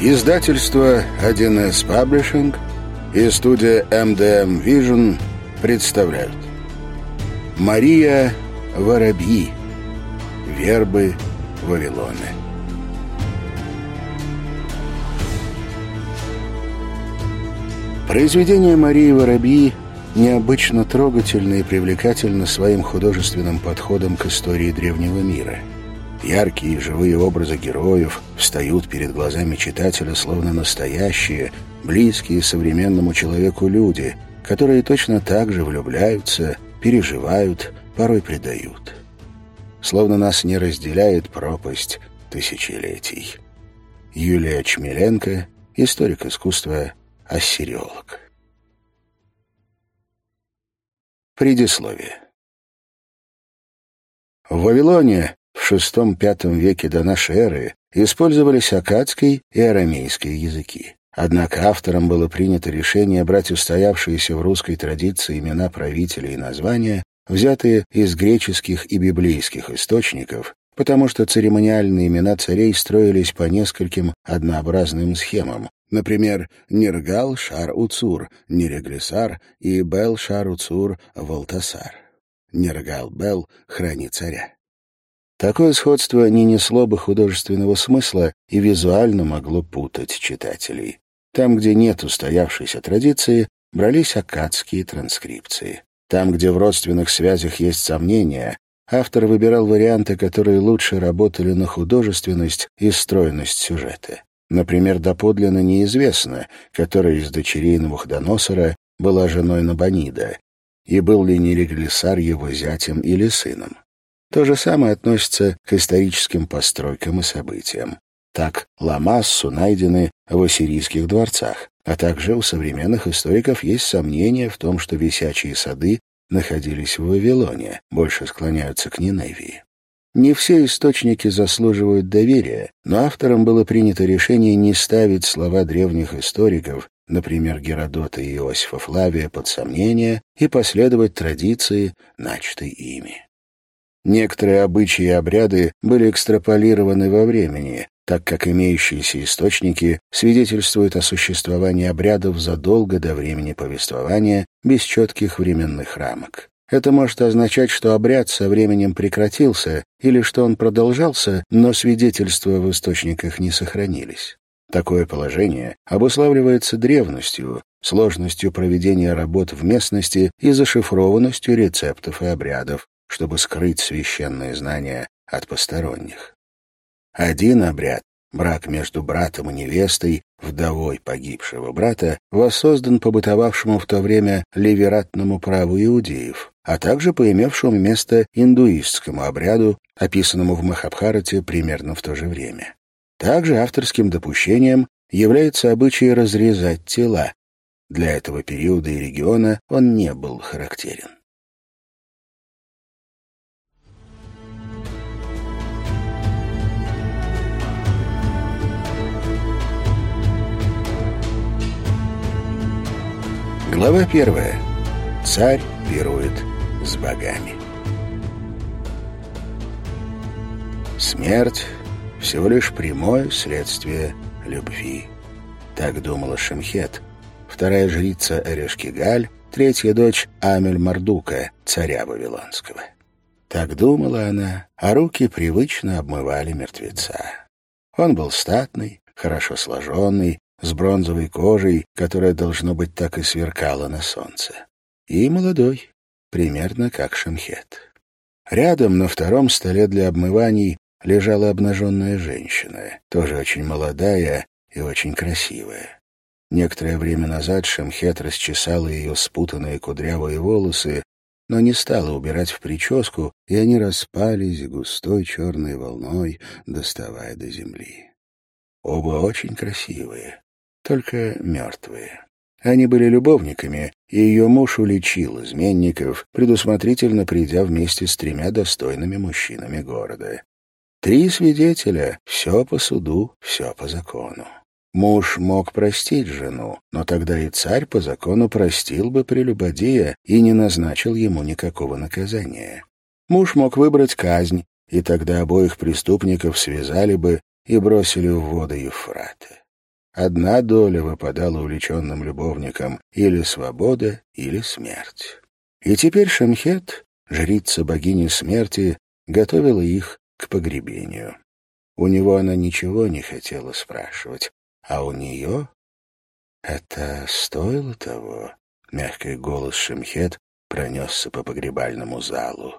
Издательство 1С Publishing и студия MDM Vision представляют Мария Воробьи. Вербы Вавилона. Произведение Марии Воробьи необычно трогательно и привлекательно своим художественным подходом к истории древнего мира. Яркие и живые образы героев встают перед глазами читателя словно настоящие, близкие современному человеку люди, которые точно так же влюбляются, переживают, порой предают. Словно нас не разделяет пропасть тысячелетий. Юлия Чмеленко, историк искусства, ассириолог. Предисловие. В Вавилоне в VI-V веке до нашей эры использовались аккадский и арамейский языки. Однако авторам было принято решение брать устоявшиеся в русской традиции имена правителей и названия, взятые из греческих и библейских источников, потому что церемониальные имена царей строились по нескольким однообразным схемам. Например, Нергал-Шар-Уцур, Нереглисар и Бел-Шар-Уцур-Валтасар. Нергал-Бел — храни царя. Такое сходство не несло бы художественного смысла и визуально могло путать читателей. Там, где нет устоявшейся традиции, брались аккадские транскрипции. Там, где в родственных связях есть сомнения, автор выбирал варианты, которые лучше работали на художественность и стройность сюжета. Например, доподлинно неизвестно, которая из дочерей Навуходоносора была женой Набонида, и был ли Нереглисар его зятем или сыном. То же самое относится к историческим постройкам и событиям. Так ламассу найдены в ассирийских дворцах, а также у современных историков есть сомнения в том, что висячие сады находились в Вавилоне, больше склоняются к Ниневии. Не все источники заслуживают доверия, но авторам было принято решение не ставить слова древних историков, например, Геродота и Иосифа Флавия, под сомнение и последовать традиции, начатой ими. Некоторые обычаи и обряды были экстраполированы во времени, так как имеющиеся источники свидетельствуют о существовании обрядов задолго до времени повествования, без четких временных рамок. Это может означать, что обряд со временем прекратился или что он продолжался, но свидетельства в источниках не сохранились. Такое положение обуславливается древностью, сложностью проведения работ в местности и зашифрованностью рецептов и обрядов, чтобы скрыть священные знания от посторонних. Один обряд, брак между братом и невестой, вдовой погибшего брата, воссоздан по бытовавшему в то время левератному праву иудеев, а также по имевшему место индуистскому обряду, описанному в Махабхарате примерно в то же время. Также авторским допущением является обычай разрезать тела. Для этого периода и региона он не был характерен. Глава 1. Царь пирует с богами. Смерть — всего лишь прямое следствие любви. Так думала Шемхет, вторая жрица Эрешкигаль, третья дочь Амель-Мардука, царя Вавилонского. Так думала она, а руки привычно обмывали мертвеца. Он был статный, хорошо сложенный, с бронзовой кожей, которая, должно быть, так и сверкала на солнце. И молодой, примерно как Шемхет. Рядом на втором столе для обмываний лежала обнаженная женщина, тоже очень молодая и очень красивая. Некоторое время назад Шемхет расчесала ее спутанные кудрявые волосы, но не стала убирать в прическу, и они распались густой черной волной, доставая до земли. Оба очень красивые, только мертвые. Они были любовниками, и ее муж уличил изменников, предусмотрительно придя вместе с 3 достойными мужчинами города. 3 свидетеля, все по суду, все по закону. Муж мог простить жену, но тогда и царь по закону простил бы прелюбодея и не назначил ему никакого наказания. Муж мог выбрать казнь, и тогда обоих преступников связали бы и бросили в воды Евфрата. одна доля выпадала увлеченным любовникам: или свобода, или смерть. И теперь Шемхет, жрица богини смерти, готовила их к погребению. У него она ничего не хотела спрашивать, а у нее это стоило того. Мягкий голос Шемхет пронесся по погребальному залу.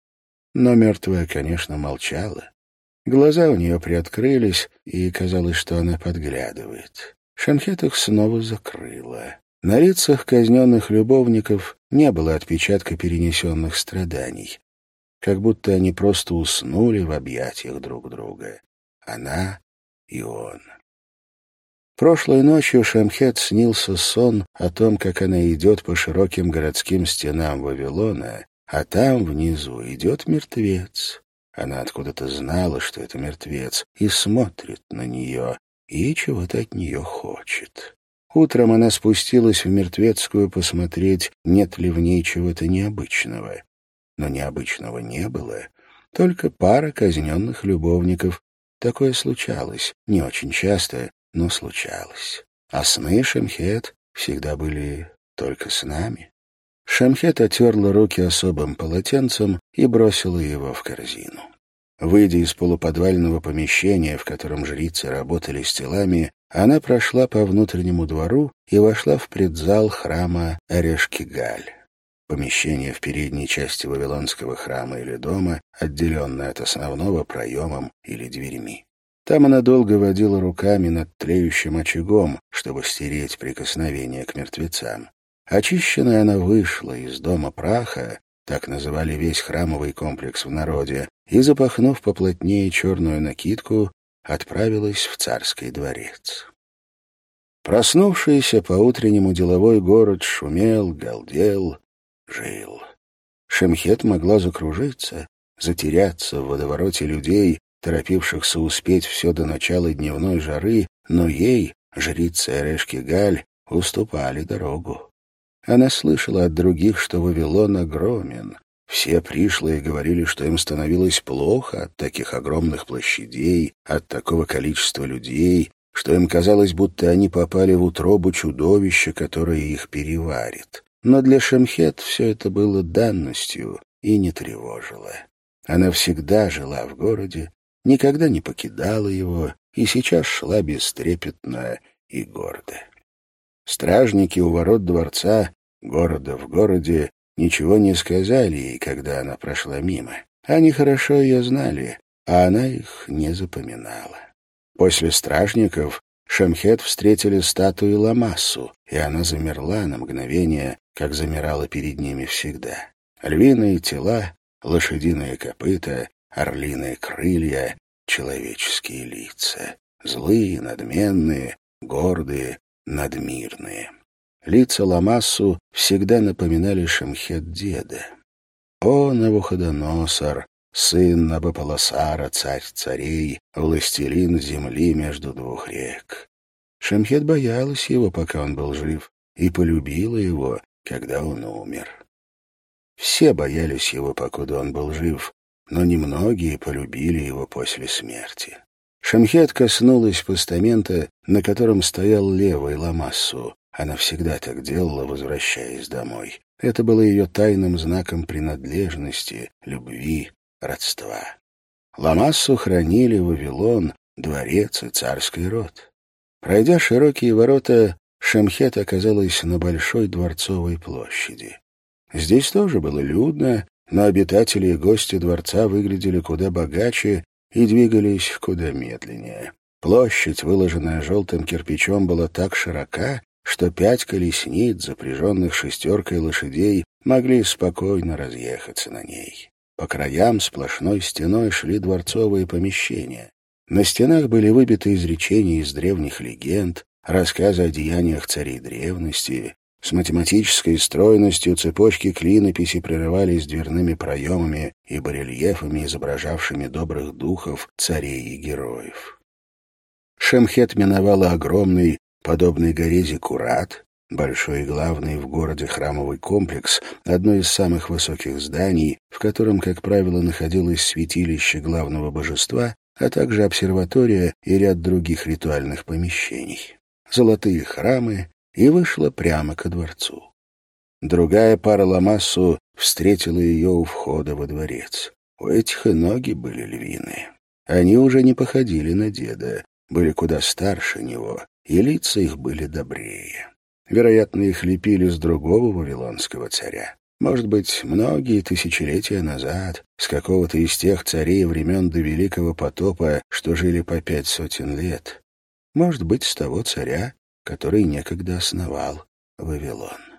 Но мертвая, конечно, молчала. Глаза у нее приоткрылись, и казалось, что она подглядывает. Шемхет их снова закрыла. На лицах казненных любовников не было отпечатка перенесенных страданий. Как будто они просто уснули в объятиях друг друга. Она и он. Прошлой ночью Шемхет снился сон о том, как она идет по широким городским стенам Вавилона, а там внизу идет мертвец. Она откуда-то знала, что это мертвец, и смотрит на нее, и чего-то от нее хочет. Утром она спустилась в мертвецкую посмотреть, нет ли в ней чего-то необычного. Но необычного не было, только пара казненных любовников. Такое случалось, не очень часто, но случалось. А сны Шемхет всегда были только с нами. Шемхет отерла руки особым полотенцем и бросила его в корзину. Выйдя из полуподвального помещения, в котором жрицы работали с телами, она прошла по внутреннему двору и вошла в предзал храма Эрешки-Галь. Помещение в передней части Вавилонского храма или дома, отделенное от основного проемом или дверьми. Там она долго водила руками над тлеющим очагом, чтобы стереть прикосновение к мертвецам. Очищенная она вышла из дома праха, так называли весь храмовый комплекс в народе, и, запахнув поплотнее черную накидку, отправилась в царский дворец. Проснувшийся по-утреннему деловой город шумел, галдел, жил. Шемхет могла закружиться, затеряться в водовороте людей, торопившихся успеть все до начала дневной жары, но ей, жрице Эрешки-Галь, уступали дорогу. Она слышала от других, что Вавилон огромен. Все пришлые говорили, что им становилось плохо от таких огромных площадей, от такого количества людей, что им казалось, будто они попали в утробу чудовища, которое их переварит. Но для Шемхет все это было данностью и не тревожило. Она всегда жила в городе, никогда не покидала его и сейчас шла бестрепетно и гордо. Стражники у ворот дворца, города в городе, ничего не сказали ей, когда она прошла мимо. Они хорошо ее знали, а она их не запоминала. После стражников Шемхет встретили статуи Ламассу, и она замерла на мгновение, как замирала перед ними всегда. Львиные тела, лошадиные копыта, орлиные крылья, человеческие лица. Злые, надменные, гордые, надмирные. Лица Ламассу всегда напоминали Шемхет деда. О, Навуходоносор, сын Набополосара, царь царей, властелин земли между двух рек. Шемхет боялась его, пока он был жив, и полюбила его, когда он умер. Все боялись его, покуда он был жив, но немногие полюбили его после смерти. Шемхет коснулась постамента, на котором стоял левый Ламассу. Она всегда так делала, возвращаясь домой. Это было ее тайным знаком принадлежности, любви, родства. Ламассу хранили Вавилон, дворец и царский род. Пройдя широкие ворота, Шемхет оказалась на большой дворцовой площади. Здесь тоже было людно, но обитатели и гости дворца выглядели куда богаче и двигались куда медленнее. Площадь, выложенная желтым кирпичом, была так широка, что 5 колесниц, запряженных 6 лошадей, могли спокойно разъехаться на ней. По краям сплошной стеной шли дворцовые помещения. На стенах были выбиты изречения из древних легенд, рассказы о деяниях царей древности. С математической стройностью цепочки клинописи прерывались дверными проемами и барельефами, изображавшими добрых духов, царей и героев. Шемхет миновала огромный, подобный горе Зиккурат, большой и главный в городе храмовый комплекс, одно из самых высоких зданий, в котором, как правило, находилось святилище главного божества, а также обсерватория и ряд других ритуальных помещений. золотые храмы и вышла прямо ко дворцу. Другая пара ламассу встретила ее у входа во дворец. У этих и ноги были львиные. Они уже не походили на деда, были куда старше него, и лица их были добрее. Вероятно, их лепили с другого вавилонского царя. Может быть, многие тысячелетия назад, с какого-то из тех царей времен до Великого потопа, что жили по 500 лет. Может быть, с того царя, который некогда основал Вавилон.